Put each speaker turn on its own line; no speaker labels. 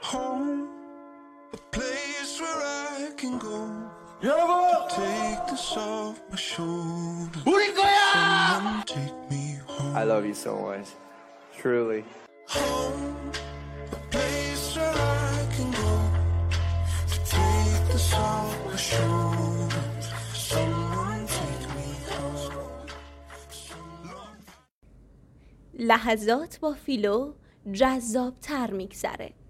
Home, a place where I can go. Take this off my shoulders. Someone take me home.
I love you so much. Truly.
Home, a place where I can go. Take this off my shoulders. Someone take me home.
لحظات با فیلو جذاب‌تر می‌گذره.